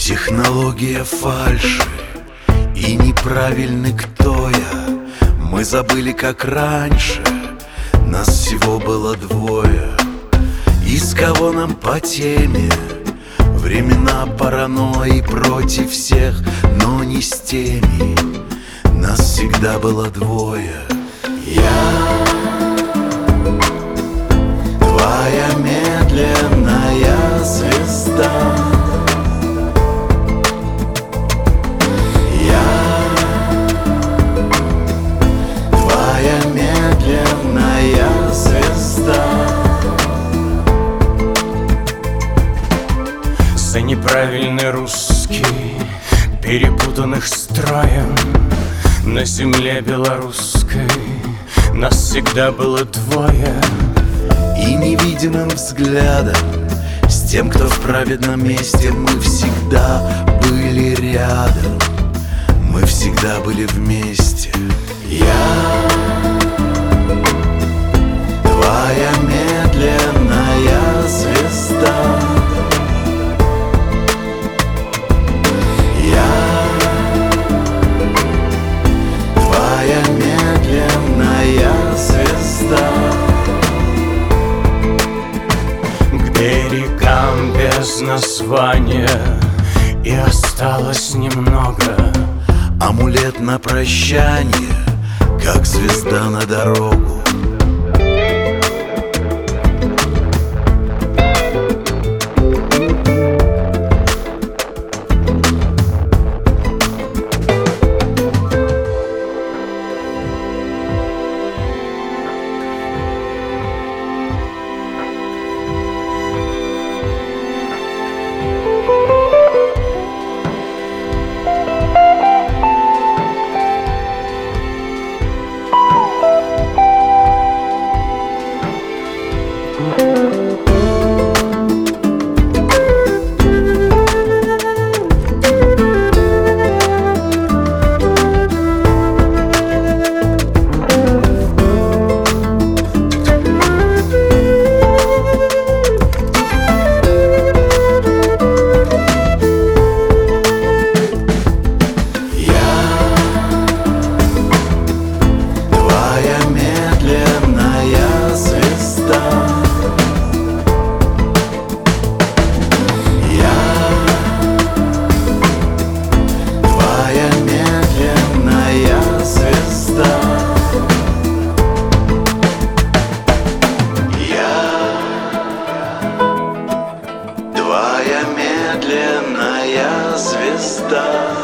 Технология фальши и неправильный кто я. Мы забыли, как раньше нас всего было двое. Из кого нам по теме? Времена паранойи против всех, но не с теми. Нас всегда было двое. Я твоя медленная звезда. Я твоя медленная звезда. За неправильный русский, перепутанных строем, на земле белорусской нас всегда было двое. И невидимым взглядом с тем, кто в праведном месте, мы всегда были рядом, мы всегда были вместе. Я твоя медленная звезда. Я твоя медленная звезда. К берегам без названия и осталось немного. Амулет на прощание, как звезда на дорогу. Твоя медленная звезда.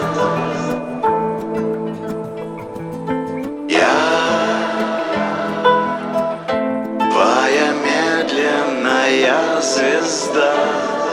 Я твоя медленная звезда.